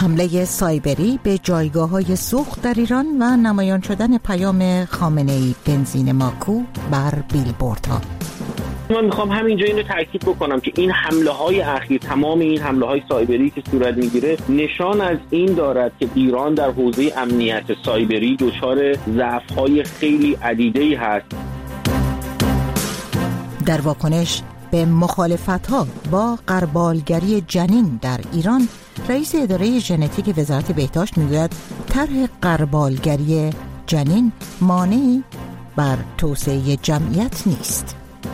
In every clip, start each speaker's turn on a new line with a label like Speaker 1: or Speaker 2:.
Speaker 1: حمله سایبری به جایگاه‌های سوخت در ایران و نمایان شدن پیام خامنه‌ای بنزین ماکو بر بیلبوردها.
Speaker 2: من میخوام همینجا اینو تاکید بکنم که این حمله‌های اخیر، تمام این حمله‌های سایبری که صورت میگیره، نشان از این دارد که ایران در حوزه امنیت سایبری دچار ضعف‌های خیلی عدیده‌ای هست.
Speaker 1: در واکنش به مخالفت‌ها با غربالگری جنین در ایران، رئیس اداره ژنتیک وزارت بهداشت میگوید طرح غربالگری جنین مانعی بر توسعه جمعیت نیست.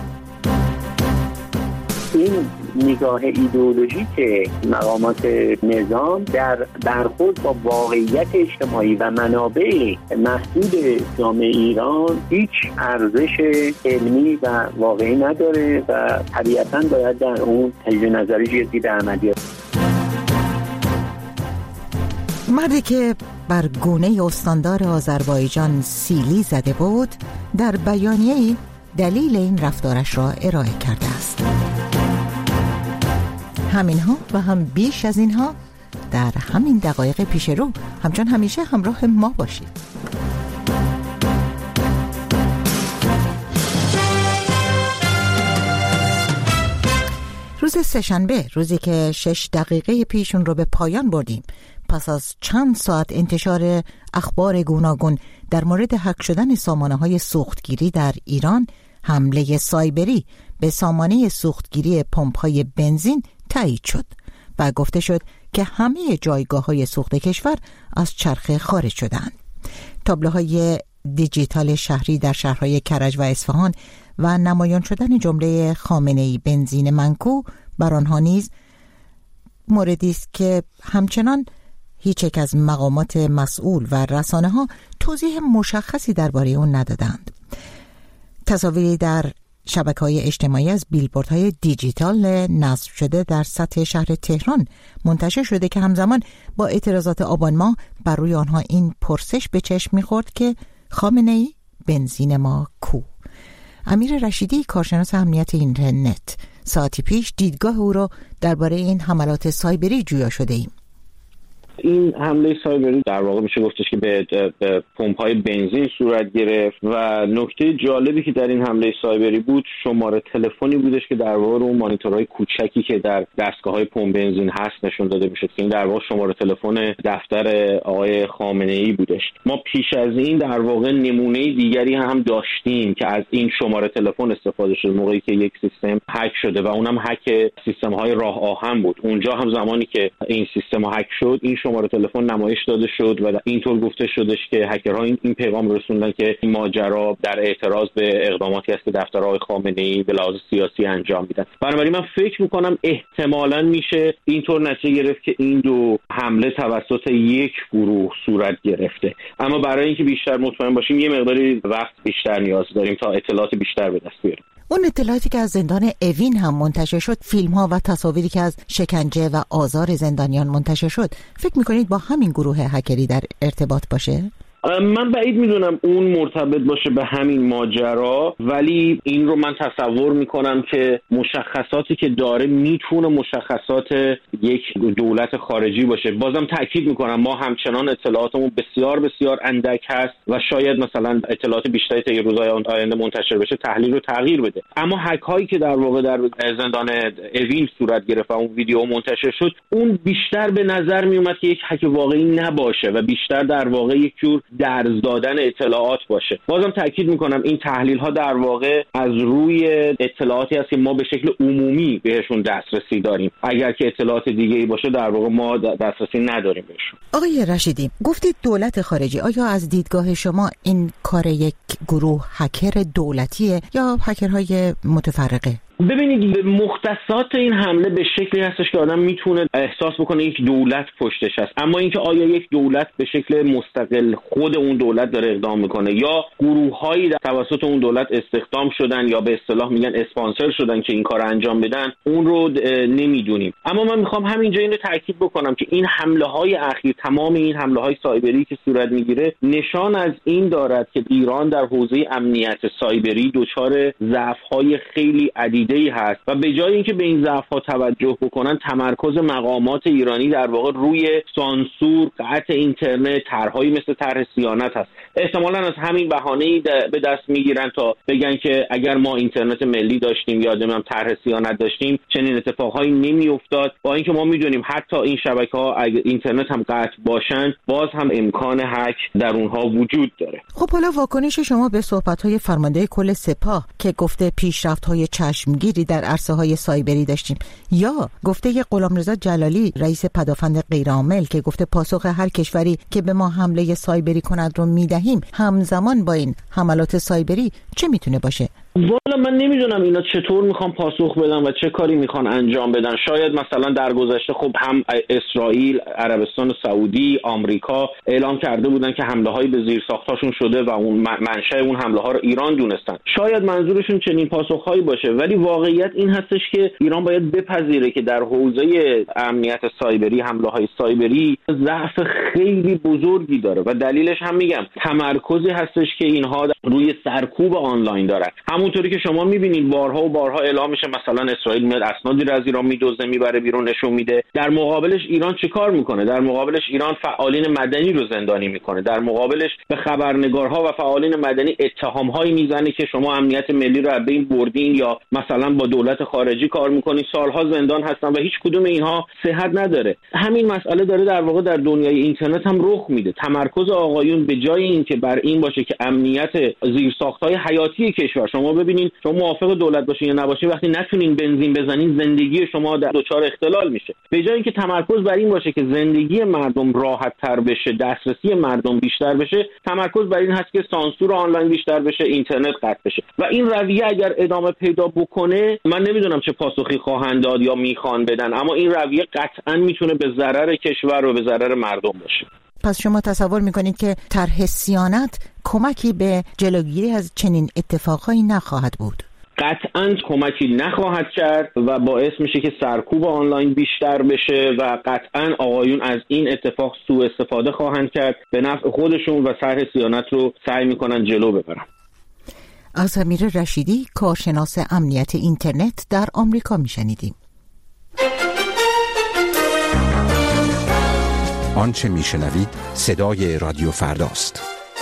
Speaker 3: این نگاه ایدئولوژیک مقامات نظام در برخورد با واقعیت اجتماعی و منابع محدود جامعه ایران هیچ ارزش علمی و واقعی نداره و طبیعتاً باید در اون تجدید نظری جدی به عمل بیاد.
Speaker 1: مردی که بر گونه استاندار آذربایجان سیلی زده بود، در بیانیه‌ای دلیل این رفتارش را ارائه کرده است. همینها و هم بیش از اینها در همین دقایق پیش رو. همچون همیشه همراه ما باشید. روز سه‌شنبه، روزی که 6 دقیقه پیشون رو به پایان بردیم، پس از چند ساعت انتشار اخبار گوناگون در مورد هک شدن سامانه‌های سوختگیری در ایران، حمله سایبری به سامانه سوختگیری پمپ‌های بنزین تایید شد و گفته شد که همه جایگاه‌های سوخت کشور از چرخه خارج شدند. تابلوهای دیجیتال شهری در شهرهای کرج و اصفهان و نمایان شدن جمله خامنه‌ای بنزین منکو بر آنها نیز موردی است که همچنان هیچ یک از مقامات مسئول و رسانه‌ها توضیح مشخصی درباره اون ندادند. تصاویری در شبکه‌های اجتماعی از بیلبوردهای دیجیتال نصب شده در سطح شهر تهران منتشر شده که همزمان با اعتراضات آبان ماه بر روی آنها این پرسش به چشم می‌خورد که خامنه‌ای بنزین ما کو؟ امیر رشیدی، کارشناس امنیت اینترنت، ساعتی پیش دیدگاه او را درباره این حملات سایبری جویا شده ایم.
Speaker 2: این حمله سایبری در واقع میشه گفتش که به پمپ‌های بنزین صورت گرفت و نکته جالبی که در این حمله سایبری بود، شماره تلفنی بودش که در واقع اون مانیتورهای کوچکی که در دستگاه‌های پمپ بنزین هست نشون داده میشد که این در واقع شماره تلفن دفتر آقای خامنه‌ای بودش. ما پیش از این در واقع نمونه دیگری هم داشتیم که از این شماره تلفن استفاده شده موقعی که یک سیستم هک شده و اونم هک سیستم‌های راه آهن بود. اونجا هم زمانی که این سیستم هک شد، این شماره تلفن نمایش داده شد و اینطور گفته شدش که هکرها این پیغام رسوندن که این ماجرا در اعتراض به اقداماتی است که دفتر آقای خامنه‌ای به لحاظ سیاسی انجام میدن. بنابراین من فکر میکنم احتمالاً میشه اینطور نتیجه گرفت که این دو حمله توسط یک گروه صورت گرفته، اما برای اینکه بیشتر مطمئن باشیم یه مقداری وقت بیشتر نیاز داریم تا اطلاعات بیشتر به دست بیاریم.
Speaker 1: اون اطلاعاتی که از زندان اوین هم منتشر شد، فیلم‌ها و تصاویری که از شکنجه و آزار زندانیان منتشر شد، فکر می‌کنید با همین گروه هکری در ارتباط باشه؟
Speaker 2: من بعید میدونم اون مرتبط باشه به همین ماجرا، ولی این رو من تصور میکنم که مشخصاتی که داره میتونه مشخصات یک دولت خارجی باشه. بازم تاکید میکنم ما همچنان اطلاعاتمون بسیار بسیار اندک هست و شاید مثلا اطلاعات بیشتری تا روزهای آینده منتشر بشه تحلیل رو تغییر بده، اما هک هایی که در واقع در زندان اوین صورت گرفت و اون ویدیو منتشر شد، اون بیشتر به نظر میومد که یک هک واقعی نباشه و بیشتر در واقع یک جور درز دادن اطلاعات باشه. بازم تاکید میکنم این تحلیل ها در واقع از روی اطلاعاتی هست که ما به شکل عمومی بهشون دسترسی داریم. اگر که اطلاعات دیگه ای باشه در واقع ما دسترسی نداریم بهشون.
Speaker 1: آقای رشیدی، گفتید دولت خارجی، آیا از دیدگاه شما این کار یک گروه هکر دولتیه یا هکرهای متفرقه؟
Speaker 2: ببینید، مختصات این حمله به شکلی هستش که آدم میتونه احساس بکنه یک دولت پشتش هست، اما اینکه آیا یک دولت به شکل مستقل خود اون دولت داره اقدام میکنه یا گروه‌هایی توسط اون دولت استخدام شدن یا به اصطلاح میگن اسپانسر شدن که این کار انجام بدن، اون رو نمیدونیم. اما من میخوام همینجا اینو تاکید بکنم که این حمله‌های اخیر، تمام این حمله‌های سایبری که صورت میگیره، نشان از این دارد که ایران در حوزه امنیت سایبری دچار ضعف‌های خیلی عدید پیچیده‌ای هست و به جای اینکه به این ضعف‌ها توجه بکنن، تمرکز مقامات ایرانی در واقع روی سانسور، قطع اینترنت، طرح‌هایی مثل طرح صیانت هست. احتمالاً از همین بهانه‌ای به دست میگیرن تا بگن که اگر ما اینترنت ملی داشتیم یا طرح صیانت داشتیم چنین اتفاقهایی نمی‌افتاد. با اینکه ما می‌دونیم حتی این شبکه‌ها اگر اینترنت هم قطع باشن باز هم امکان هک در اونها وجود داره.
Speaker 1: خب حالا واکنش شما به صحبت‌های فرمانده کل سپاه که گفته پیشرفت‌های چشمگیری در عرصه‌های سایبری داشتیم، یا گفته غلامرضا جلالی رئیس پدافند غیرعامل که گفته پاسخ هر کشوری که به ما حمله سایبری کند رو میدهیم، همزمان با این حملات سایبری چه میتونه باشه؟
Speaker 2: والا من نمیدونم اینا چطور میخوان پاسخ بدن و چه کاری میخوان انجام بدن. شاید مثلا در گذشته خب هم اسرائیل، عربستان سعودی، آمریکا اعلام کرده بودن که حمله های به زیرساختاشون شده و اون منشأ اون حمله ها رو ایران دونستن. شاید منظورشون چنین پاسخهایی باشه، ولی واقعیت این هستش که ایران باید بپذیره که در حوزه امنیت سایبری، حمله های سایبری ضعف خیلی بزرگی داره و دلیلش هم میگم تمرکزی هستش که اینها روی سرکوب آنلاین دارن. همونطوری که شما میبینید بارها و بارها اعلام میشه مثلا اسرائیل میاد اسنادی رو از ایران میدزده میبره بیرون نشون میده. در مقابلش ایران چیکار میکنه؟ در مقابلش ایران فعالین مدنی رو زندانی میکنه. در مقابلش به خبرنگارها و فعالین مدنی اتهامهایی میزنه که شما امنیت ملی رو از بین بردین یا مثلا با دولت خارجی کار میکنین، سالها زندان هستن و هیچ کدوم اینها صحت نداره. همین مسئله داره در واقع در دنیای اینترنت هم رخ میده. تمرکز آقایون به جای اینکه بر این باشه که امنیت زیرساخت‌های حیاتی کشور، شما ببینین شما موافق دولت باشین یا نباشین وقتی نتونین بنزین بزنین زندگی شما دچار اختلال میشه. به جای اینکه تمرکز بر این باشه که زندگی مردم راحت تر بشه، دسترسی مردم بیشتر بشه، تمرکز بر این هست که سانسور آنلاین بیشتر بشه، اینترنت قطع بشه. و این رویه اگر ادامه پیدا بکنه، من نمیدونم چه پاسخی خواهند داد یا میخوان بدن، اما این رویه قطعا میتونه به ضرر کشور و به ضرر مردم باشه.
Speaker 1: پس شما تصور میکنید که طرح صیانت کمکی به جلوگیری از چنین اتفاقهایی نخواهد بود؟
Speaker 2: قطعاً کمکی نخواهد کرد و باعث میشه که سرکوب آنلاین بیشتر بشه و قطعاً آقایون از این اتفاق سوء استفاده خواهند کرد، به نفع خودشون و طرح صیانت رو سعی میکنن جلو ببرن.
Speaker 1: از امیر رشیدی، کارشناس امنیت اینترنت در آمریکا میشنیدیم.
Speaker 4: آنچه میشنوید صدای رادیو فرداست.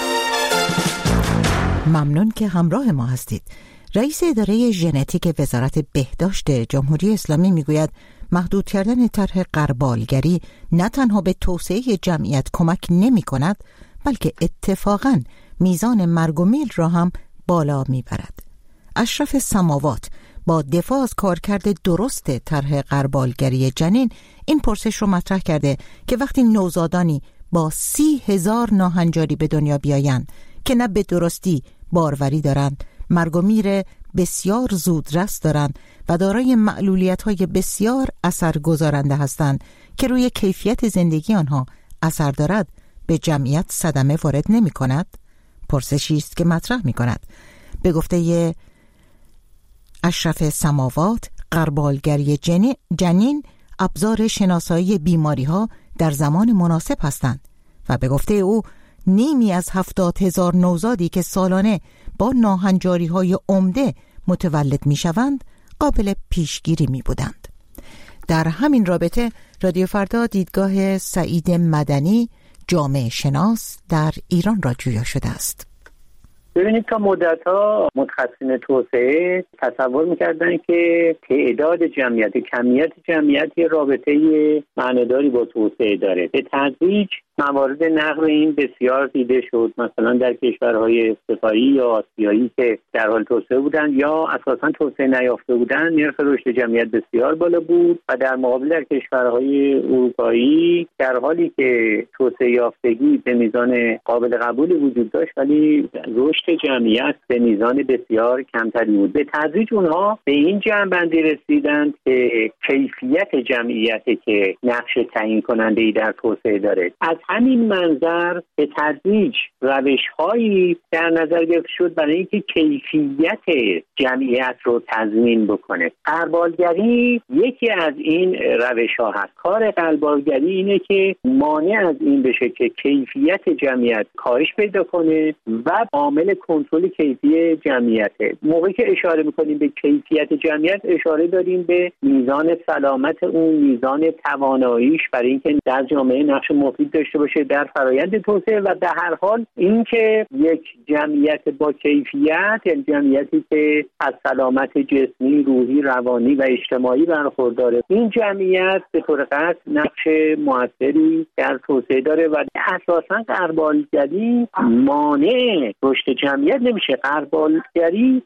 Speaker 1: ممنون که همراه ما هستید. رئیس اداره ژنتیک وزارت بهداشت جمهوری اسلامی میگوید محدود کردن طرح غربالگری نه تنها به توسعه جمعیت کمک نمی کند، بلکه اتفاقاً میزان مرگ و میر را هم بالا میبرد. اشرف سماوات با دفاع از کارکرد درست طرح غربالگری جنین این پرسش رو مطرح کرده که وقتی نوزادانی با 30,000 ناهنجاری به دنیا بیایند که نه به درستی باروری دارند، مرگ و میر بسیار زودرس دارند و دارای معلولیت‌های بسیار اثرگذارنده هستند که روی کیفیت زندگی آنها اثر دارد، به جمعیت صدمه وارد نمی‌کند؟ پرسشی است که مطرح می‌کند. به گفته اشرف سماوات، غربالگری جنین ابزار شناسایی بیماری‌ها در زمان مناسب هستند و به گفته او نیمی از 70,000 نوزادی که سالانه با ناهنجاری‌های عمده متولد می‌شوند قابل پیشگیری می‌بودند. در همین رابطه رادیو فردا دیدگاه سعید مدنی، جامعه شناس در ایران را جویا شده است.
Speaker 3: ببینید تا مدت‌ها متخصصین توسعه تصور می‌کردن که تعداد جمعیت، کمیت جمعیت یه رابطه معناداری با توسعه داره. به تدریج موارد نقض این بسیار دیده شد، مثلا در کشورهای افریقایی یا آسیایی که در حال توسعه بودند یا اساساً توسعه نیافته بودند، نرخ رشد جمعیت بسیار بالا بود و در مقابل در کشورهای اروپایی در حالی که توسعه یافتگی به میزان قابل قبولی وجود داشت ولی رشد جمعیت به میزان بسیار کمتری بود. به تدریج اونها به این جمع‌بندی رسیدند که کیفیت جمعیتی که نقش تعیین کننده‌ای در توسعه داره. از همین منظر به تدریج روش‌هایی در نظر گرفته شد برای اینکه کیفیت جمعیت رو تضمین بکنه. غربالگری یکی از این روش‌ها هست. کار غربالگری اینه که مانع از این بشه که کیفیت جمعیت کاهش پیدا کنه و عامل فرآیند کنترل کیفی جمعیته. موقعی که اشاره میکنیم به کیفیت جمعیت، اشاره داریم به میزان سلامت اون، میزان تواناییش برای اینکه در جامعه نقش مفید داشته باشه در فرآیند توسعه. و در هر حال اینکه یک جمعیت با کیفیت، یعنی جمعیتی که از سلامت جسمی، روحی، روانی و اجتماعی برخورداره، این جمعیت به طور قطع نقش موثری در توسعه داره و اساساً غربالگری مانع رشد جمعیت نمیشه. غربالگری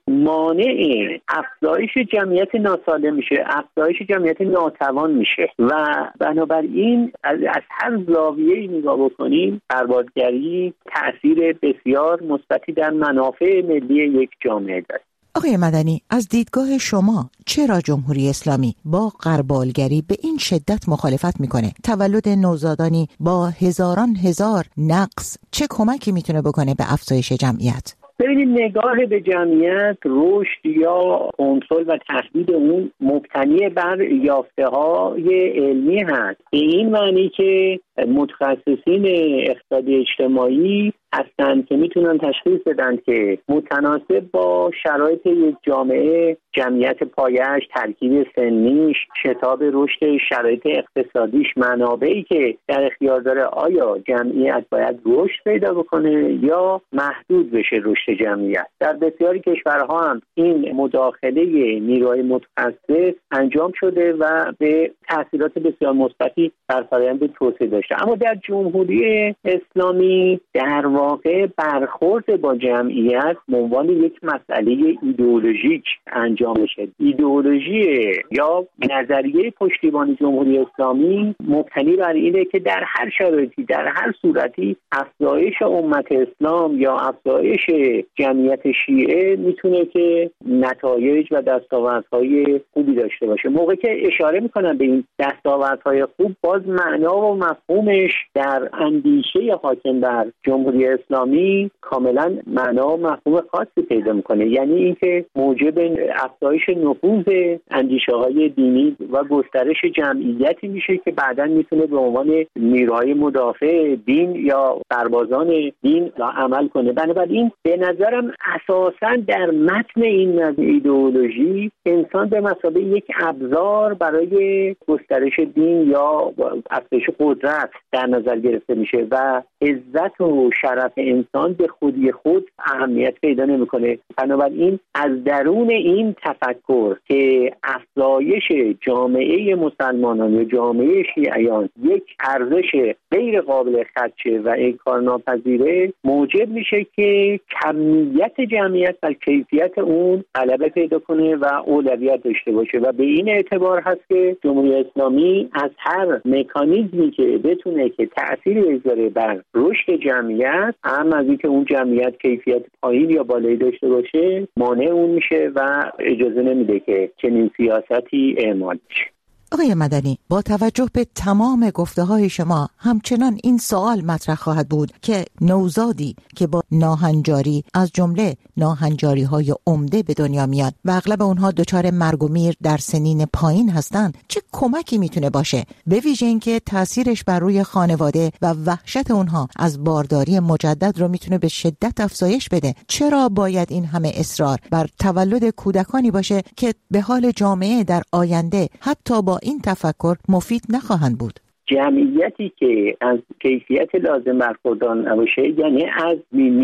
Speaker 3: مانع افزایش جمعیت ناسالم میشه، افزایش جمعیت ناتوان میشه و بنابراین از هر زاویه‌ای نگاه بکنیم غربالگری تأثیر بسیار مثبتی در منافع ملی یک جامعه داره.
Speaker 1: آقای مدنی، از دیدگاه شما چرا جمهوری اسلامی با غربالگری به این شدت مخالفت میکنه؟ تولد نوزادانی با هزار نقص چه کمکی میتونه بکنه به افزایش جمعیت؟
Speaker 3: ببینید، نگاه به جمعیت، رشد یا کنترل و تهدید اون مبتنی بر یافته‌های علمی هست. به این معنی که متخصصین اقتصاد اجتماعی هستند که میتونن تشخیص بدن که متناسب با شرایط یک جامعه، جمعیت پایه‌اش، ترکیب سنیش، شتاب رشد شرایط اقتصادیش، منابعی که در اختیار داره، آیا جمعیت باید رشد پیدا بکنه یا محدود بشه رشد جمعیت. در بسیاری کشورها هم این مداخله نیروهای متخصص انجام شده و به تاثیرات بسیار مثبتی بر فرآیند توسعه داشته. اما در جمهوری اسلامی در واقع برخورد با جمعیت به عنوان یک مسئله ایدئولوژیک انجام میشه. ایدئولوژی یا نظریه پشتیبان جمهوری اسلامی مبتنی بر اینه که در هر شرایطی، در هر صورتی افزایش امت اسلام یا افزایش جمعیت شیعه میتونه که نتایج و دستاوردهای خوبی داشته باشه. موقعی که اشاره میکنن به این دستاوردهای خوب، باز معنا و مفهومش در اندیشه حاکم بر جمهوری اسلامی کاملا معنا و مفهوم خاصی پیدا میکنه، یعنی اینکه موجب افزایش نفوذ اندیشه‌های دینی و گسترش جمعیتی میشه که بعداً میتونه به عنوان نیروهای مدافع دین یا سربازان دین عمل کنه. بنابراین به نظرم اساساً در متن این ایدئولوژی انسان به مثابه یک ابزار برای گسترش دین یا افزایش قدرت در نظر گرفته میشه و عزت و شرف انسان به خودی خود اهمیت پیدا نمیکنه. بنابراین از درون این تفکر که افزایش جامعه مسلمانان یا جامعه شیعیان یک ارزش غیر قابل خدشه و انکارناپذیره، موجب میشه که کمیت جمعیت و کیفیت اون غلبه پیدا کنه و اولویت داشته باشه و به این اعتبار هست که جمهوری اسلامی از هر مکانیزمی که بتونه که تأثیری بذاره بر رشد جمعیت، هم از اینکه اون جمعیت کیفیت پایین یا بالایی داشته باشه، مانع اون میشه و اجازه نمیده که چنین سیاستی اعمال بشه.
Speaker 1: آقای مدنی، با توجه به تمام گفته‌های شما همچنان این سوال مطرح خواهد بود که نوزادی که با ناهنجاری از جمله ناهنجاری‌های عمده به دنیا میاد و اغلب اونها دچار مرگ و میر در سنین پایین هستند، چه کمکی میتونه باشه؟ به ویژه اینکه تاثیرش بر روی خانواده و وحشت اونها از بارداری مجدد رو میتونه به شدت افزایش بده. چرا باید این همه اصرار بر تولد کودکانی باشه که به حال جامعه در آینده حتی با این تفکر مفید نخواهند بود؟
Speaker 3: جمعیتی که از کیفیت لازم برخوردار نباشه، یعنی از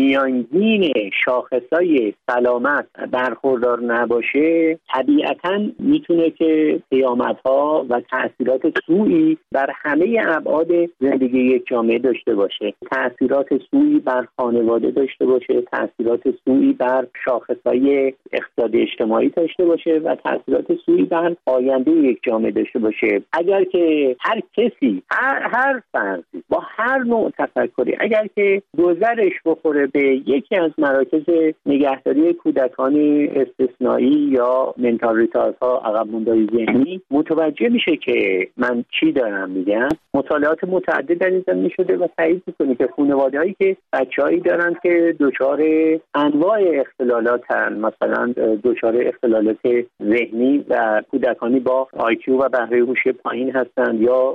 Speaker 3: میانگین شاخصهای سلامت برخوردار نباشه، طبیعتاً میتونه که پیامدها و تأثیرات سوئی بر همه ابعاد زندگی یک جامعه داشته باشه. تأثیرات سوئی بر خانواده داشته باشه، تأثیرات سوئی بر شاخصهای اقتصادی اجتماعی داشته باشه و تأثیرات سوئی بر آینده یک جامعه داشته باشه. اگر که هر کسی، هر فردی با هر نوع تفکری، اگر که گذرش بخوره به یکی از مراکز نگهداری کودکان استثنایی یا منتال ریتاردها، عقب موندگی ذهنی، متوجه میشه که من چی دارم میگم. مطالعات متعدد در این زمینه شده و تایید میکنه که خانواده‌هایی که بچه‌هایی دارن که دچار انواع اختلالاتن، مثلا دچار اختلالات ذهنی و کودکانی با IQ و بهره هوش پایین هستند، یا کودکان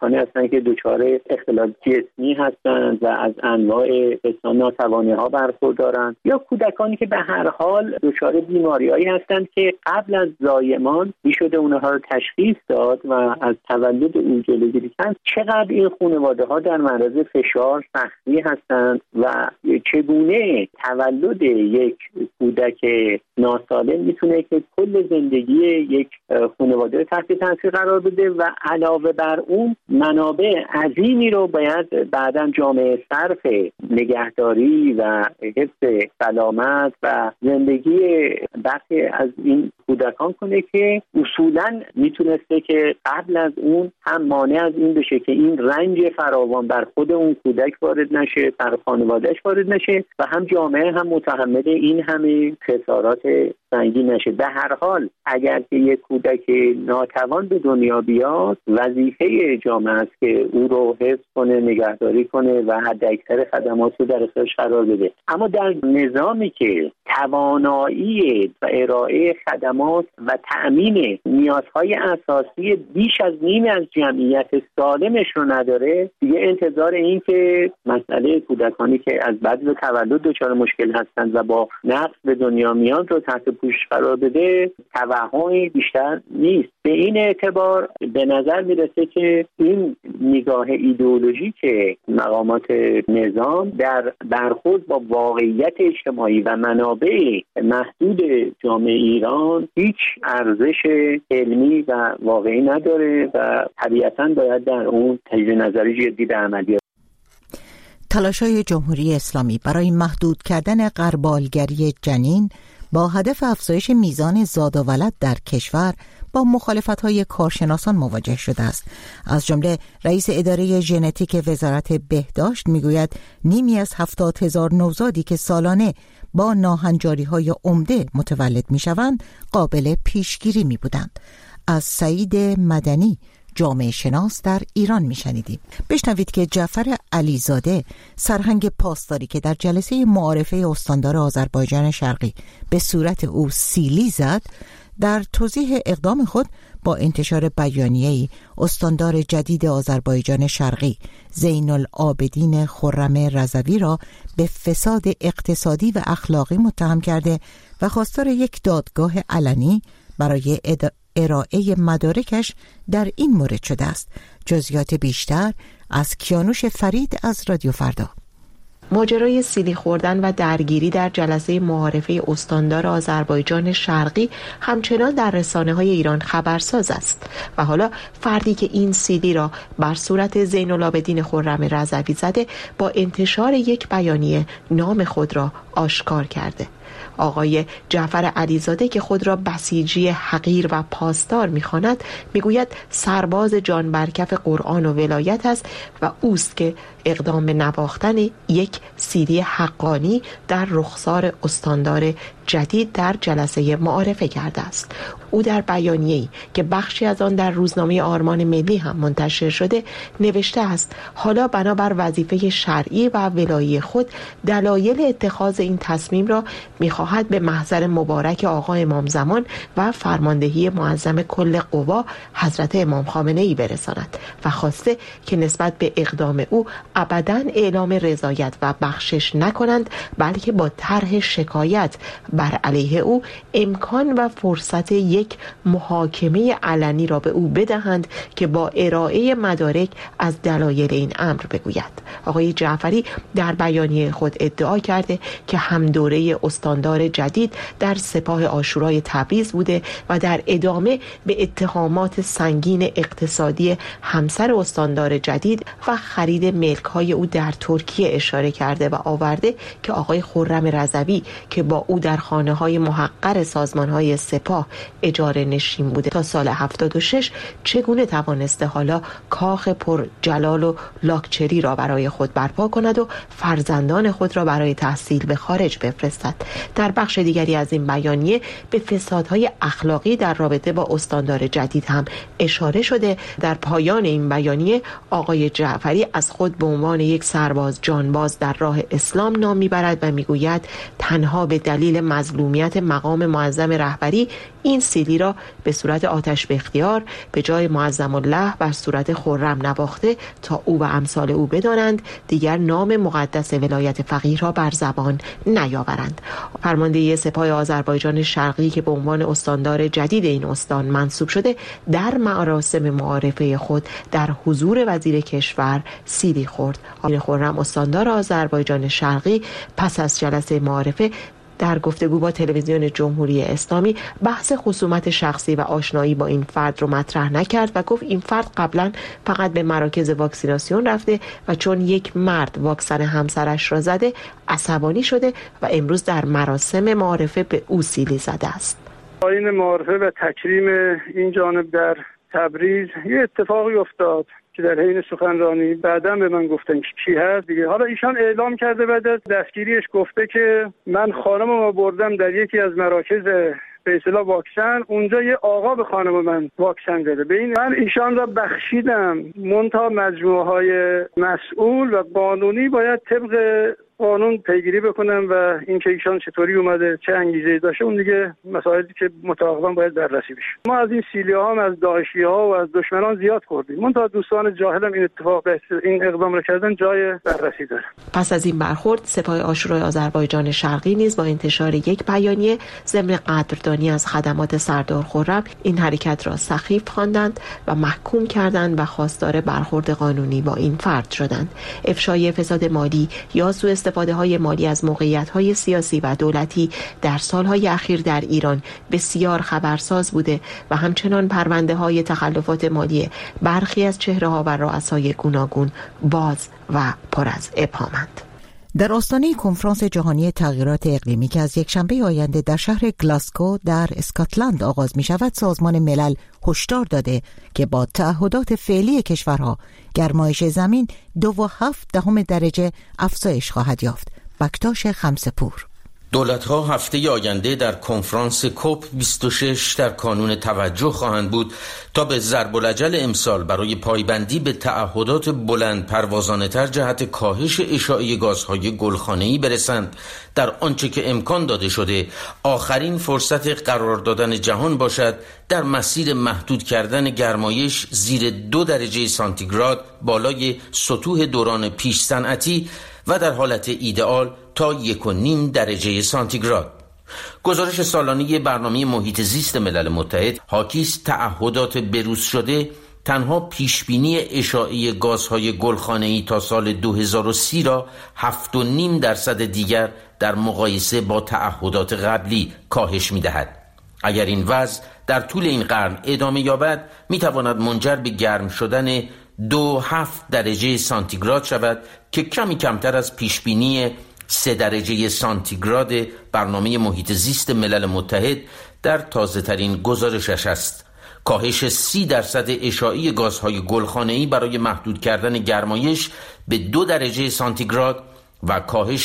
Speaker 3: کودکانی هستند که دچار اختلال جسمی هستند و از انواع ناتوانی‌ها برخوردارند، یا کودکانی که به هر حال دچار بیماری‌هایی هستند که قبل از زایمان میشده اونها رو تشخیص داد و از تولد او جلوگیری کرد. چقدر این خانواده‌ها در معرض فشار سختی هستند و چگونه تولد یک کودک ناسالم میتونه که کل زندگی یک خانواده تحت تاثیر قرار بده و علاوه بر اون منابع عظیمی رو باید بعداً جامعه صرف نگهداری و حفظ سلامت و زندگی برخی از این کودکان کنه که اصولاً میتونسته که قبل از اون هم مانع از این بشه که این رنج فراوان بر خود اون کودک وارد نشه، بر خانواده‌اش وارد نشه و هم جامعه هم متحمل این همه خسارات سنگین نشه. به هر حال اگر که یک کودک ناتوان به دنیا بیاد، وظیفه جامعه است که او رو حفظ کنه، نگهداری کنه و حداکثر خدمات رو در اختیارش قرار بده. اما در نظامی که توانایی و ارائه خدمات و تأمین نیازهای اساسی بیش از نیم از جمعیت سالمش رو نداره، دیگه انتظار این که مسئله کودکانی که از بعد تولد دچار مشکل هستند و با نقص به دنیا میان رو تحت پوشش قرار بده توهمی بیشتر نیست. به این اعتبار به نظر میرسه که این نگاه ایدئولوژی که مقامات نظام در برخورد با واقعیت اجتماعی و منابع محدود جامعه ایران هیچ ارزش علمی و واقعی نداره و طبیعتاً باید در اون تجدید نظری جدی به عمل بیاد.
Speaker 1: تلاش‌های جمهوری اسلامی برای محدود کردن غربالگری جنین با هدف افزایش میزان زاد و ولد در کشور با مخالفت‌های کارشناسان مواجه شده است. از جمله رئیس اداره ژنتیک وزارت بهداشت میگوید نیمی از 70,000 نوزادی که سالانه با ناهنجاری‌های عمده متولد میشوند قابل پیشگیری میبودند. از سعید مدنی، جامعه شناس در ایران میشنیدیم. بشنوید که جعفر علیزاده، سرهنگ پاسداری که در جلسه معارفه استاندار آذربایجان شرقی به صورت او سیلی زد، در توضیح اقدام خود با انتشار بیانیه‌ای استاندار جدید آذربایجان شرقی زین العابدین خرم رضوی را به فساد اقتصادی و اخلاقی متهم کرده و خواستار یک دادگاه علنی برای ارائه مدارکش در این مورد شده است. جزئیات بیشتر از کیانوش فرید از رادیو فردا.
Speaker 5: ماجرای سیلی خوردن و درگیری در جلسه معارفه استاندار آذربایجان شرقی همچنان در رسانه‌های ایران خبرساز است و حالا فردی که این سیلی را بر صورت زین العابدین خرم رضوی زده با انتشار یک بیانیه نام خود را آشکار کرده. آقای جعفر علیزاده که خود را بسیجی حقیر و پاسدار می‌خواند میگوید سرباز جان برکف قرآن و ولایت است و اوست که اقدام به نواختن یک سیدی حقانی در رخسار استاندار جدید در جلسه معارفه کرده است. او در بیانیه‌ای که بخشی از آن در روزنامه آرمان ملی هم منتشر شده نوشته است حالا بنابر وظیفه شرعی و ولایی خود دلایل اتخاذ این تصمیم را می‌خواهد به محضر مبارک آقا امام زمان و فرماندهی معظم کل قوا حضرت امام خامنه‌ای برساند و خواسته که نسبت به اقدام او ابداً اعلام رضایت و بخشش نکنند، بلکه با طرح شکایت بر علیه او امکان و فرصت یک محاکمه علنی را به او بدهند که با ارائه مدارک از دلایل این امر بگوید. آقای جعفری در بیانیه خود ادعا کرده که هم دوره استاندار جدید در سپاه عاشورای تبریز بوده و در ادامه به اتهامات سنگین اقتصادی همسر استاندار جدید و خرید ملک‌های او در ترکیه اشاره کرده و آورده که آقای خرم رضوی که با او در خانه‌های محقر سازمان‌های سپاه اجاره نشین بوده تا سال 76 چگونه توانسته حالا کاخ پر جلال و لاکچری را برای خود برپا کند و فرزندان خود را برای تحصیل به خارج بفرستد. در بخش دیگری از این بیانیه به فسادهای اخلاقی در رابطه با استاندار جدید هم اشاره شده. در پایان این بیانیه آقای جعفری از خود به عنوان یک سرباز جانباز در راه اسلام نام میبرد و میگوید تنها به دلیل مظلومیت مقام معظم رهبری این سیلی را به صورت آتش به اختیار به جای معظم الله بر صورت خرم نواخته تا او و امثال او بدانند دیگر نام مقدس ولایت فقیه را بر زبان نیاورند. فرماندهی سپاه آذربایجان شرقی که به عنوان استاندار جدید این استان منصوب شده در مراسم معارفه خود در حضور وزیر کشور سیلی خورد. آقای خرم استاندار آذربایجان شرقی پس از جلسه معارفه در گفتگو با تلویزیون جمهوری اسلامی بحث خصومت شخصی و آشنایی با این فرد رو مطرح نکرد و گفت این فرد قبلا فقط به مراکز واکسیناسیون رفته و چون یک مرد واکسن همسرش را زده عصبانی شده و امروز در مراسم معارفه به او سیلی زده است.
Speaker 6: آیین معارفه و تکریم این جانب در تبریز یه اتفاقی افتاد که در حین سخنرانی بعداً به من گفتن که کی هست دیگه. حالا ایشان اعلام کرده بعد از دستگیریش گفته که من خانمم بردم در یکی از مراکز به اصطلاح واکسن، اونجا یه آقا به خانم من واکسن داده. به این من ایشان را بخشیدم، منتها مجموعه های مسئول و قانونی باید طبق قانون پیگیری بکنم و اینکه ایشان چطوری اومده چه انگیزه‌ای داشته اون دیگه مسائلی که متعاقبا باید بررسی بشه. ما از این سیلی‌ها هم از داعشی‌ها و از دشمنان زیاد خوردیم. منتها دوستان جاهلم این اتفاق این اقدام را کردن جای بررسی داره.
Speaker 5: پس از این برخورد سپاه عاشورای آذربایجان شرقی نیز با انتشار یک بیانیه ضمن قدردانی از خدمات سردار خرم این حرکت را سخیف خواندند و محکوم کردند و خواستار برخورد قانونی با این فرد شدند. افشای فساد مالی یا سوء استفاده های مالی از موقعیت های سیاسی و دولتی در سالهای اخیر در ایران بسیار خبرساز بوده و همچنان پرونده های تخلفات مالی برخی از چهره ها و رؤسای گوناگون باز و پر از ابهامند.
Speaker 1: در آستانه کنفرانس جهانی تغییرات اقلیمی که از یکشنبه آینده در شهر گلاسکو در اسکاتلند آغاز می شود، سازمان ملل هشدار داده که با تعهدات فعلی کشورها گرمایش زمین 2.7 درجه افزایش خواهد یافت. بکتاش خمسپور.
Speaker 7: دولت‌ها هفته آینده در کنفرانس کوپ 26 در کانون توجه خواهند بود تا به ضرب الاجل امسال برای پایبندی به تعهدات بلند پروازانه‌تر جهت کاهش اشاعه گازهای گلخانه‌ای برسند، در آنچه که امکان داده شده آخرین فرصت قرار دادن جهان باشد در مسیر محدود کردن گرمایش زیر 2 درجه سانتیگراد بالای سطوح دوران پیش صنعتی و در حالت ایدئال تا 1.5 درجه سانتیگراد. گزارش سالانه برنامه محیط زیست ملل متحد حاکیست تعهدات بروز شده تنها پیشبینی اشاعه گازهای گلخانه‌ای تا سال 2030 را 7.5% دیگر در مقایسه با تعهدات قبلی کاهش می‌دهد. اگر این وضع در طول این قرن ادامه یابد می‌تواند منجر به گرم شدن 2.7 درجه سانتیگراد شود که کمی کمتر از پیشبینی 3 درجه سانتیگراد برنامه محیط زیست ملل متحد در تازه ترین گزارشش است. کاهش 30% اشاعه گازهای گلخانه‌ای برای محدود کردن گرمایش به 2 درجه سانتیگراد و کاهش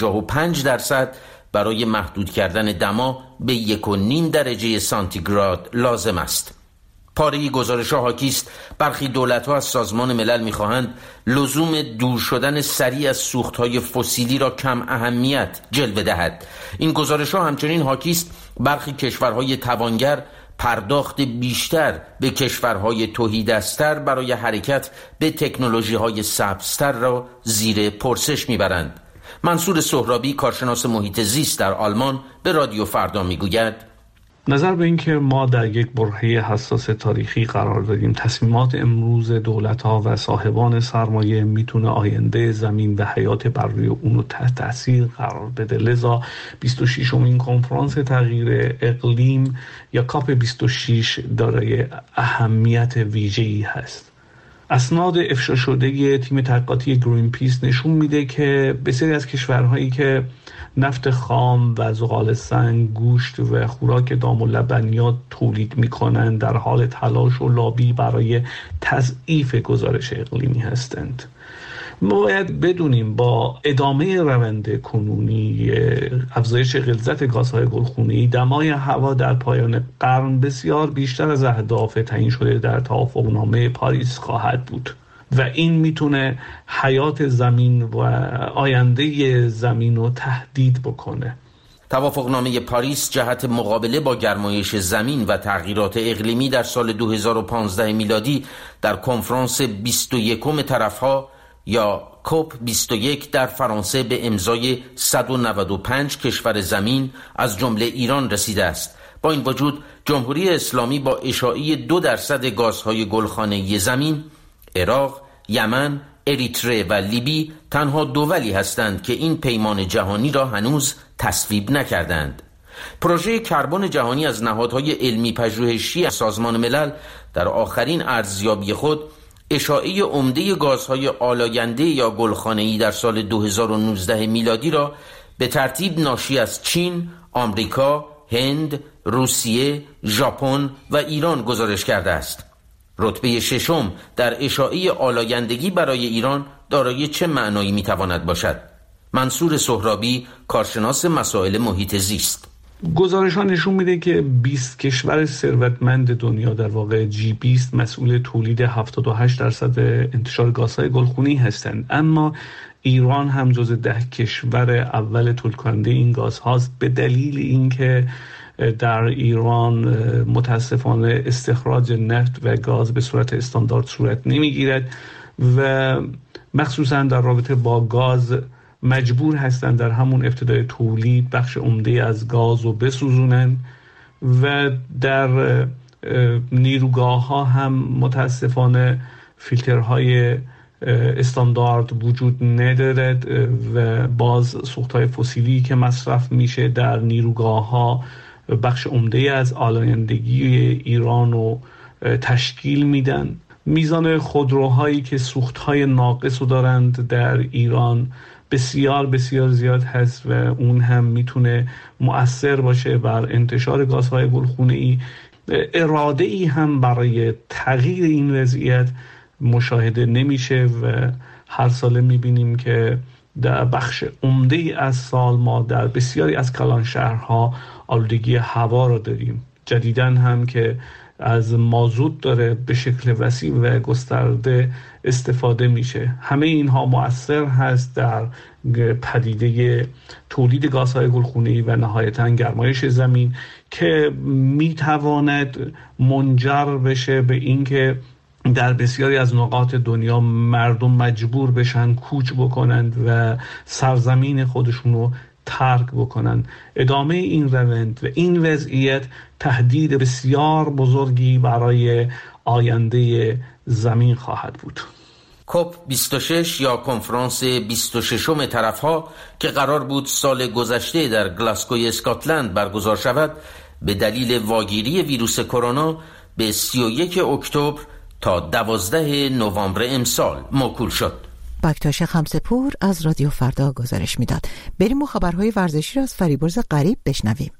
Speaker 7: 55% برای محدود کردن دما به 1.5 درجه سانتیگراد لازم است. پاره گزارش‌ها حاکیست برخی دولت‌ها از سازمان ملل می‌خواهند لزوم دور شدن سریع از سوخت‌های فسیلی را کم اهمیت جلوه دهد. این گزارش‌ها همچنین حاکیست برخی کشورهای توانگر پرداخت بیشتر به کشورهای تهیدستر برای حرکت به تکنولوژی‌های سبزتر را زیر پرسش می‌برند. منصور سهرابی، کارشناس محیط زیست در آلمان، به رادیو فردا می‌گوید
Speaker 8: نظر به این که ما در یک برهه حساس تاریخی قرار داریم، تصمیمات امروز دولت‌ها و صاحبان سرمایه میتونه آینده زمین و حیات بر روی اون رو تحت تاثیر قرار بده. لذا 26مین کنفرانس تغییر اقلیم یا کاپ 26 دارای اهمیت ویژه‌ای هست. اسناد افشا شده تیم تحقیقاتی گرین پیس نشون میده که بسیاری از کشورهایی که نفت خام و زغال سنگ، گوشت و خوراک دام و لبنیات تولید میکنند در حال تلاش و لابی برای تضعیف گزارش اقلیمی هستند. ما باید بدونیم با ادامه روند کنونی افزایش غلظت گازهای گلخانه‌ای دمای هوا در پایان قرن بسیار بیشتر از اهداف تعیین شده در توافقنامه پاریس خواهد بود و این میتونه حیات زمین و آینده زمین رو تهدید بکنه.
Speaker 7: توافقنامه پاریس جهت مقابله با گرمایش زمین و تغییرات اقلیمی در سال 2015 میلادی در کنفرانس 21 طرفها یا کوپ 21 در فرانسه به امضای 195 کشور زمین از جمله ایران رسیده است. با این وجود جمهوری اسلامی با اشاعه 2% گازهای گلخانه‌ای زمین، عراق، یمن، اریتره و لیبی تنها دولی هستند که این پیمان جهانی را هنوز تصویب نکردند. پروژه کربن جهانی از نهادهای علمی پژوهشی سازمان ملل در آخرین ارزیابی خود اشاعه عمده گازهای آلاینده یا گلخانه‌ای در سال 2019 میلادی را به ترتیب ناشی از چین، آمریکا، هند، روسیه، ژاپن و ایران گزارش کرده است. رتبه ششم در اشاعه آلایندگی برای ایران دارای چه معنایی میتواند باشد؟ منصور سهرابی، کارشناس مسائل محیط زیست:
Speaker 8: گزارش ها نشون میده که 20 کشور ثروتمند دنیا، در واقع G20، مسئول تولید 78% انتشار گازهای گلخونه‌ای هستند، اما ایران هم جز 10 کشور اول تولید کننده این گازهاست، به دلیل اینکه در ایران متاسفانه استخراج نفت و گاز به صورت استاندارد صورت نمیگیرد و مخصوصا در رابطه با گاز مجبور هستند در همون ابتدای تولید بخش عمده از گاز رو بسوزونن و در نیروگاه ها هم متاسفانه فیلترهای استاندارد وجود ندارد و باز سوختهای فسیلی که مصرف میشه در نیروگاه ها بخش عمده از آلایندگی ایران رو تشکیل میدن. میزان خودروهایی که سوختهای ناقص رو دارند در ایران بسیار بسیار زیاد هست و اون هم میتونه مؤثر باشه بر انتشار گازهای گلخونه‌ای. اراده ای هم برای تغییر این وضعیت مشاهده نمیشه و هر ساله میبینیم که در بخش عمده ای از سال ما در بسیاری از کلان شهرها آلودگی هوا را داریم. جدیداً هم که از مازوت داره به شکل وسیع و گسترده استفاده میشه. همه اینها مؤثر هست در پدیده تولید گازهای گلخونه‌ای و نهایتاً گرمایش زمین که میتواند منجر بشه به اینکه در بسیاری از نقاط دنیا مردم مجبور بشن کوچ بکنند و سرزمین خودشون رو ترک بکنن. ادامه این روند و این وضعیت تهدید بسیار بزرگی برای آینده زمین خواهد بود.
Speaker 7: کوپ 26 یا کنفرانس 26 طرفها که قرار بود سال گذشته در گلاسگوی اسکاتلند برگزار شود، به دلیل واگیری ویروس کرونا به 31 اکتبر تا 12 نوامبر امسال موکول شد.
Speaker 1: بکتاش خمسه‌پور از رادیو فردا گزارش میداد. بریم و خبرهای ورزشی را از فریبرز غریب بشنویم.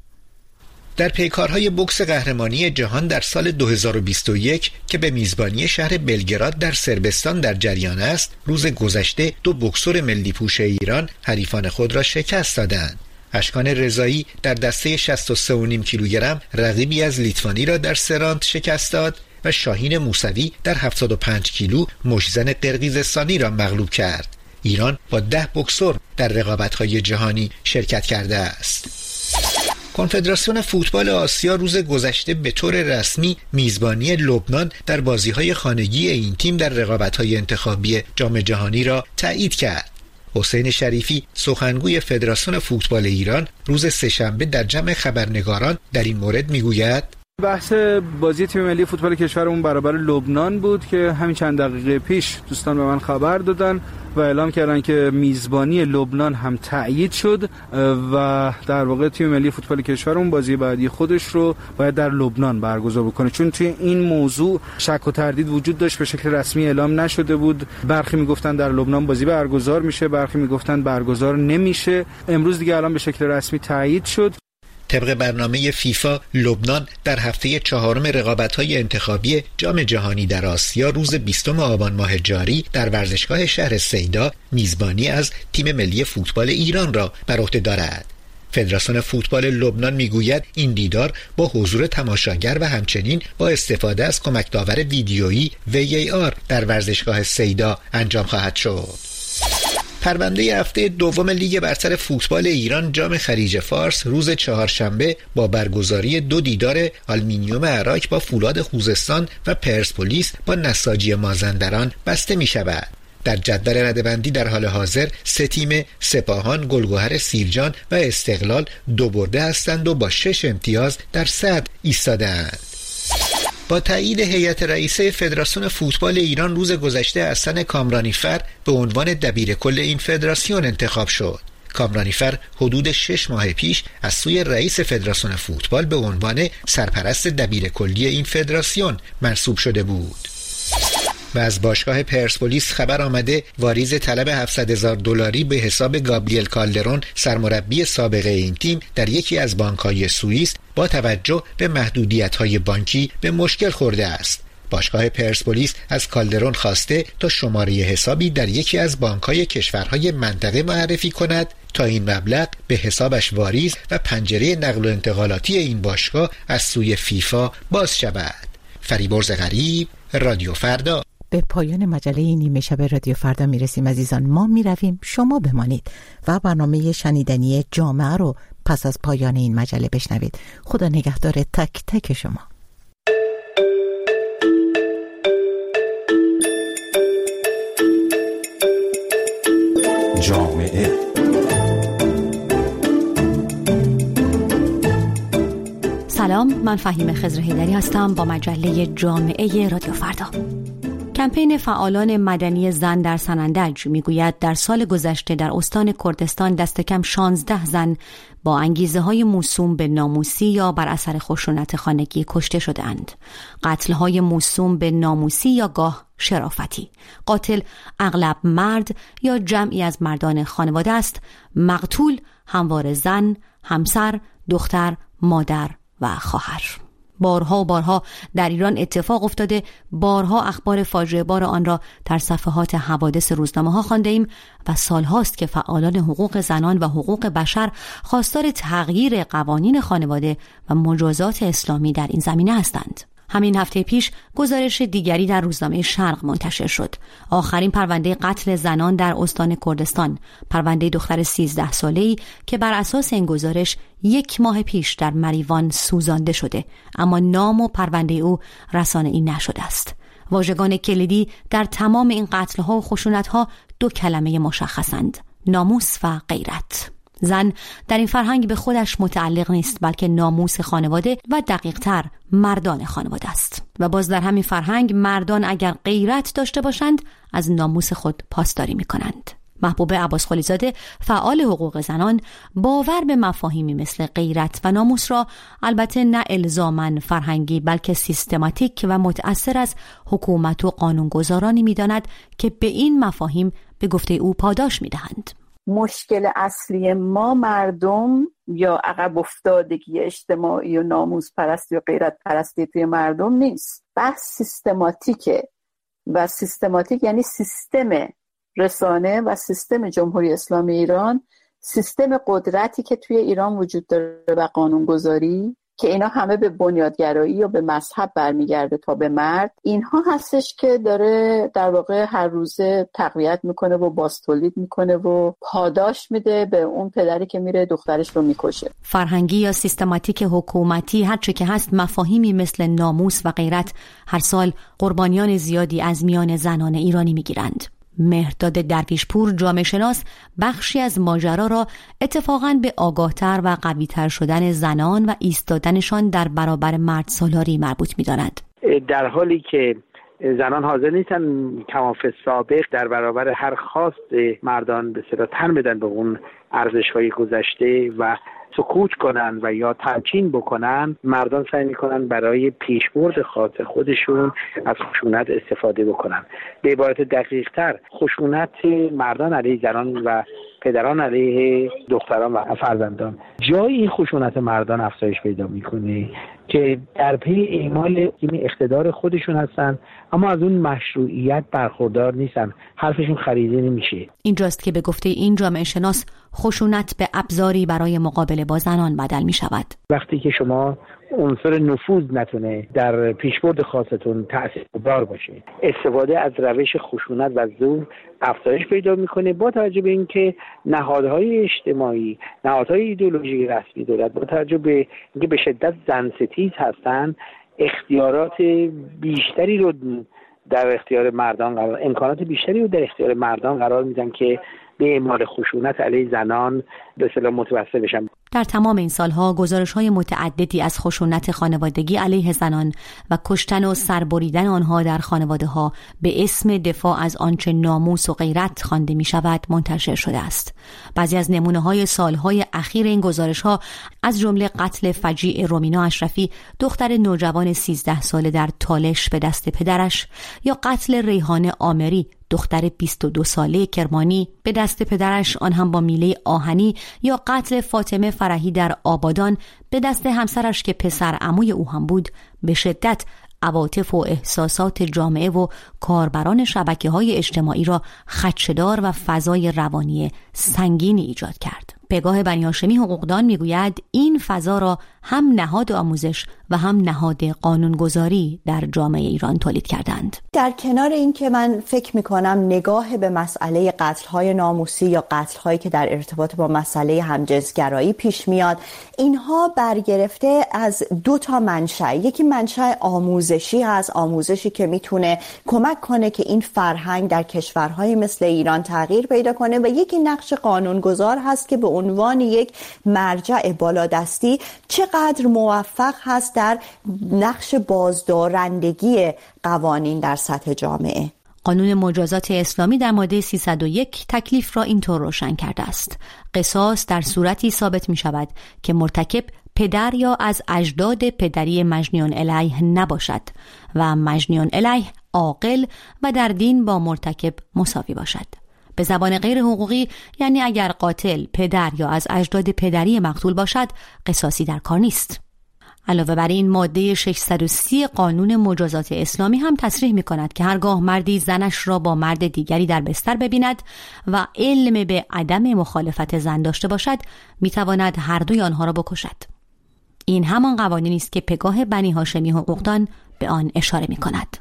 Speaker 9: در پیکارهای بوکس قهرمانی جهان در سال 2021 که به میزبانی شهر بلگراد در صربستان در جریان است، روز گذشته 2 بوکسور ملی پوش ایران حریفان خود را شکست دادند. اشکان رضایی در دسته 63.5 کیلوگرم رقیبی از لیتوانی را در 3 راند شکست داد و شاهین موسوی در 75 کیلو مشزن قرقیزستانی را مغلوب کرد. ایران با 10 بوکسور در رقابت‌های جهانی شرکت کرده است. کنفدراسیون فوتبال آسیا روز گذشته به طور رسمی میزبانی لبنان در بازی‌های خانگی این تیم در رقابت‌های انتخابی جام جهانی را تایید کرد. حسین شریفی سخنگوی فدراسیون فوتبال ایران روز سه‌شنبه در جمع خبرنگاران در این مورد میگوید:
Speaker 10: بحث بازی تیم ملی فوتبال کشورمون برابر لبنان بود که همین چند دقیقه پیش دوستان به من خبر دادن و اعلام کردن که میزبانی لبنان هم تایید شد و در واقع تیم ملی فوتبال کشورمون بازی بعدی خودش رو باید در لبنان برگزار بکنه، چون توی این موضوع شک و تردید وجود داشت، به شکل رسمی اعلام نشده بود. برخی میگفتن در لبنان بازی برگزار میشه، برخی میگفتن برگزار نمیشه. امروز دیگه الان به شکل رسمی تایید شد.
Speaker 9: طبق برنامه فیفا، لبنان در هفته 4 رقابت‌های انتخابی جام جهانی در آسیا روز 20 آبان ماه جاری در ورزشگاه شهر سیدا میزبانی از تیم ملی فوتبال ایران را بر عهده دارد. فدراسیون فوتبال لبنان میگوید این دیدار با حضور تماشاگر و همچنین با استفاده از کمک داور ویدیویی VAR در ورزشگاه سیدا انجام خواهد شد. پرونده هفته دوم لیگ برتر فوتبال ایران جام خلیج فارس روز چهارشنبه با برگزاری 2 دیدار آلومینیوم عراق با فولاد خوزستان و پرسپولیس با نساجی مازندران بسته می شود. در جدول رده‌بندی در حال حاضر 3 تیم سپاهان، گلگهر سیرجان و استقلال 2 برده هستند و با 6 امتیاز در صدر ایستاده‌اند. با تایید هیئت رئیسه فدراسیون فوتبال ایران روز گذشته حسن کامرانیفر به عنوان دبیرکل این فدراسیون انتخاب شد. کامرانیفر حدود 6 ماه پیش از سوی رئیس فدراسیون فوتبال به عنوان سرپرست دبیرکلی این فدراسیون منصوب شده بود. و از باشگاه پرسپولیس خبر آمده واریز طلب $700,000 به حساب گابریل کالدرون سرمربی سابقه این تیم در یکی از بانک‌های سوئیس با توجه به محدودیت‌های بانکی به مشکل خورده است. باشگاه پرسپولیس از کالدرون خواسته تا شماره حسابی در یکی از بانک‌های کشورهای منطقه معرفی کند تا این مبلغ به حسابش واریز و پنجره نقل و انتقالاتی این باشگاه از سوی فیفا باز شود. فریبرز غریب، رادیو فردا.
Speaker 1: به پایان مجله نیمه شب رادیو فردا میرسیم عزیزان. ما میرویم، شما بمانید و برنامه شنیدنی جامعه رو پس از پایان این مجله بشنوید. خدا نگهدار تک تک شما.
Speaker 4: جامعه
Speaker 11: سلام، من فهیم خضرحیدری هستم با مجله جامعه رادیو فردا. کمپین فعالان مدنی زن در سنندج میگوید در سال گذشته در استان کردستان دست کم 16 زن با انگیزه‌های موسوم به ناموسی یا بر اثر خشونت خانگی کشته شده‌اند. قتل‌های موسوم به ناموسی یا گاه شرافتی. قاتل اغلب مرد یا جمعی از مردان خانواده است. مقتول همواره زن، همسر، دختر، مادر و خواهر. بارها و بارها در ایران اتفاق افتاده، بارها اخبار فاجعه بار آن را در صفحات حوادث روزنامه‌ها خوانده‌ایم و سالهاست که فعالان حقوق زنان و حقوق بشر خواستار تغییر قوانین خانواده و مجازات اسلامی در این زمینه هستند. همین هفته پیش گزارش دیگری در روزنامه شرق منتشر شد. آخرین پرونده قتل زنان در استان کردستان، پرونده دختر 13 ساله‌ای که بر اساس این گزارش 1 ماه پیش در مریوان سوزانده شده، اما نام و پرونده او رسانه‌ای نشده است. واژگان کلیدی در تمام این قتل‌ها و خشونت‌ها 2 کلمه مشخصند: ناموس و غیرت. زن در این فرهنگ به خودش متعلق نیست، بلکه ناموس خانواده و دقیق‌تر مردان خانواده است. و باز در همین فرهنگ مردان اگر غیرت داشته باشند از ناموس خود پاسداری می‌کنند. محبوب عباس خلیزاده، فعال حقوق زنان، باور به مفاهیمی مثل غیرت و ناموس را البته نه الزاماً فرهنگی بلکه سیستماتیک و متأثر از حکومت و قانونگذارانی می‌داند که به این مفاهیم به گفته او پاداش می‌دهند.
Speaker 12: مشکل اصلی ما مردم یا عقب افتادگی اجتماعی و ناموس پرستی و غیرت پرستی توی مردم نیست. بحث سیستماتیکه و سیستماتیک یعنی سیستم رسانه و سیستم جمهوری اسلامی ایران، سیستم قدرتی که توی ایران وجود داره و قانونگذاری که اینا همه به بنیادگرایی یا به مذهب برمیگرده تا به مرد، اینها هستش که داره در واقع هر روزه تقویت میکنه و بازتولید میکنه و پاداش میده به اون پدری که میره دخترش رو میکشه.
Speaker 11: فرهنگی یا سیستماتیک حکومتی هرچه که هست، مفاهیمی مثل ناموس و غیرت هر سال قربانیان زیادی از میان زنان ایرانی میگیرند. مهرداد درویشپور، جامعه شناس، بخشی از ماجرا را اتفاقاً به آگاهتر و قوی‌تر شدن زنان و ایستادنشان در برابر مرد سالاری مربوط می‌داند.
Speaker 13: در حالی که زنان حاضر نیستن کمافه سابق در برابر هر خواست مردان به صدا تن بدن به اون ارزش‌های گذشته و سکوت کنن و یا تمکین بکنن، مردان سعی میکنن برای پیشبرد خاص خودشون از خشونت استفاده بکنن. به عبارت دقیق تر، خشونت مردان علیه زنان و پدران علیه دختران و فرزندان. جای این خشونت مردان افزایش پیدا میکنه که در پی اعمال اقتدار خودشون هستن اما از اون مشروعیت برخوردار نیستن، حرفشون خریده نمیشه.
Speaker 11: اینجاست که به گفته این جامعه شناس خشونت به ابزاری برای مقابله با زنان بدل می شود.
Speaker 13: وقتی که شما عنصر نفوذ نتونه در پیشبرد خاصتون تأثیرگذار باشه، استفاده از روش خشونت و زور افزایش پیدا میکنه، با توجه به اینکه نهادهای اجتماعی، نهادهای ایدئولوژی رسمی دولت با توجه به اینکه به شدت زن ستیز هستن، اختیارات بیشتری رو در اختیار مردان قرار، امکانات بیشتری رو در اختیار مردان قرار میدن که به اعمال خشونت علیه زنان به اصطلاح متوسل بشن.
Speaker 11: در تمام این سالها گزارش‌های متعددی از خشونت خانوادگی علیه زنان و کشتن و سربریدن آنها در خانواده‌ها به اسم دفاع از آنچه ناموس و غیرت خوانده می‌شود منتشر شده است. بعضی از نمونه‌های سالهای اخیر این گزارش‌ها از جمله قتل فجیع رومینا اشرفی، دختر نوجوان 13 ساله در تالش به دست پدرش، یا قتل ریحانه آمری، دختر 22 ساله کرمانی به دست پدرش، آن هم با میله آهنی، یا قتل فاطمه فرحی در آبادان به دست همسرش که پسر عموی او هم بود، به شدت عواطف و احساسات جامعه و کاربران شبکه‌های اجتماعی را خدشه‌دار و فضای روانی سنگینی ایجاد کرد. پگاه بنی هاشمی حقوقدان میگوید این فضا را هم نهاد آموزش و هم نهاد قانونگذاری در جامعه ایران تولید کردند.
Speaker 14: در کنار این که من فکر میکنم نگاه به مسئله قتل‌های ناموسی یا قتل‌هایی که در ارتباط با مسئله همجنسگرایی پیش میاد، اینها برگرفته از دو تا منشأ. یکی منشأ آموزشی هست، آموزشی که میتونه کمک کنه که این فرهنگ در کشورهای مثل ایران تغییر پیدا کنه، و یکی نقش قانونگذار هست که به عنوان یک مرجع بالادستی چقدر موفق هست در نقش بازدارندگی قوانین در سطح جامعه.
Speaker 11: قانون مجازات اسلامی در ماده 301 تکلیف را اینطور روشن کرده است: قصاص در صورتی ثابت می شود که مرتکب پدر یا از اجداد پدری مجنیان علیه نباشد و مجنیان علیه عاقل و در دین با مرتکب مساوی باشد. به زبان غیر حقوقی یعنی اگر قاتل پدر یا از اجداد پدری مقتول باشد، قصاصی در کار نیست. علاوه بر این ماده 630 قانون مجازات اسلامی هم تصریح می کند که هرگاه مردی زنش را با مرد دیگری در بستر ببیند و علم به عدم مخالفت زن داشته باشد، می تواند هر دوی آنها را بکشد. این همان قوانینی است که پگاه بنی هاشمی حقوقدان به آن اشاره می کند.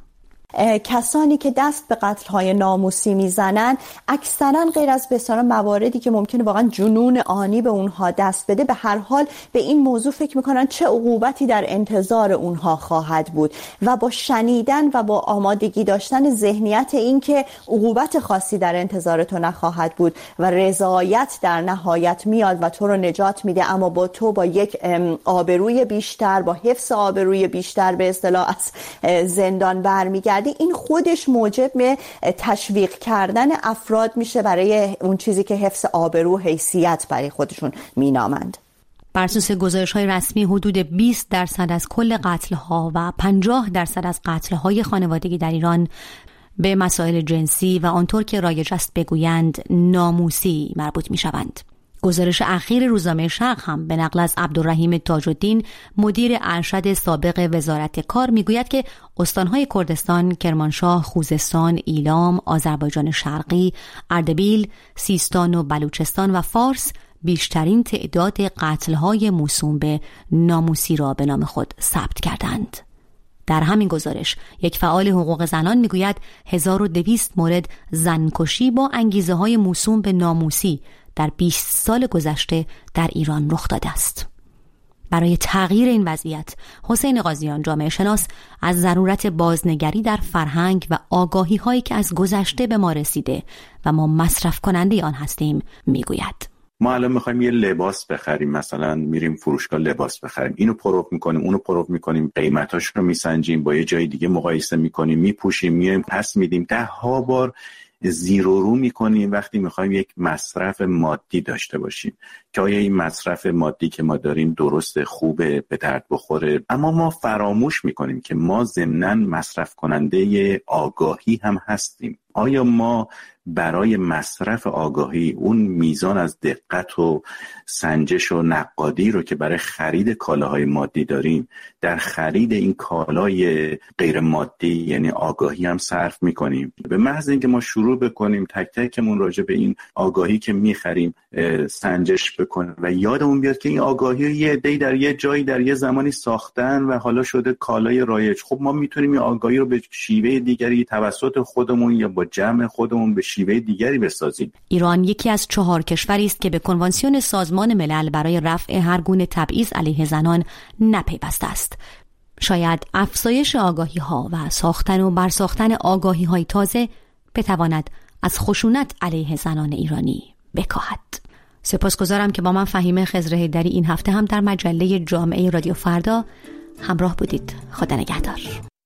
Speaker 14: کسانی که دست به قتل‌های ناموسی میزنن اکثرا غیر از بسیار مواردی که ممکنه واقعا جنون آنی به اونها دست بده، به هر حال به این موضوع فکر میکنن چه عقوبتی در انتظار اونها خواهد بود، و با شنیدن و با آمادگی داشتن ذهنیت این که عقوبت خاصی در انتظار تو نخواهد بود و رضایت در نهایت میاد و تو رو نجات میده، اما با تو با یک آبروی بیشتر، با حفظ آبروی بیشتر به اصطلاح از زندان برمیگرد، این خودش موجب تشویق کردن افراد میشه برای اون چیزی که حفظ آبرو و حیثیت برای خودشون مینامند.
Speaker 11: بر اساس گزارش‌های رسمی حدود 20% از کل قتل‌ها و 50% از قتل‌های خانوادگی در ایران به مسائل جنسی و آنطور که رایج است بگویند ناموسی مربوط می‌شوند. گزارش اخیر روزنامه شرق هم به نقل از عبدالرحیم تاج‌الدین مدیر ارشد سابق وزارت کار میگوید که استانهای کردستان، کرمانشاه، خوزستان، ایلام، آذربایجان شرقی، اردبیل، سیستان و بلوچستان و فارس بیشترین تعداد قتل‌های موسوم به ناموسی را به نام خود ثبت کردند. در همین گزارش یک فعال حقوق زنان میگوید 1200 مورد زنکشی با انگیزه‌های موسوم به ناموسی در 20 سال گذشته در ایران رخ داده است. برای تغییر این وضعیت، حسین قاضیان جامعه شناس از ضرورت بازنگری در فرهنگ و آگاهی هایی که از گذشته به ما رسیده و ما مصرف کننده آن هستیم میگوید.
Speaker 15: ما الان میخوایم یه لباس بخریم، مثلا میریم فروشگاه لباس بخریم، اینو پروب میکنیم، اونو پروب میکنیم، قیمتاش رو میسنجیم، با یه جای دیگه مقایسه میکنیم، میپوشیم، میایم پس میدیم، 10 بار زیر و رو میکنیم وقتی میخوایم یک مصرف مادی داشته باشیم که آیا این مصرف مادی که ما داریم درسته، خوبه، به درد بخوره. اما ما فراموش میکنیم که ما ضمناً مصرف کننده آگاهی هم هستیم. آیا ما برای مصرف آگاهی اون میزان از دقت و سنجش و نقادی رو که برای خرید کالاهای مادی داریم در خرید این کالای غیر مادی یعنی آگاهی هم صرف میکنیم؟ به محض اینکه ما شروع بکنیم تک تکمون راجع به این آگاهی که میخریم سنجش بکنیم و یادمون بیاد که این آگاهی یه عده‌ای در یه جایی در یه زمانی ساختن و حالا شده کالای رایج، خب ما میتونیم این آگاهی رو به شیوه دیگری توسط خودمون یا با جمع خودمون به شیوه دیگری بسازیم.
Speaker 11: ایران یکی از 4 کشوری است که به کنوانسیون سازمان ملل برای رفع هر گونه تبعیض علیه زنان نپیوسته است. شاید افزایش آگاهی‌ها و ساختن و برساختن آگاهی‌های تازه بتواند از خشونت علیه زنان ایرانی بکاهد. سپاسگزارم که با من فهیمه خضرحیدری این هفته هم در مجله جامعه رادیو فردا همراه بودید. خدا نگهدار.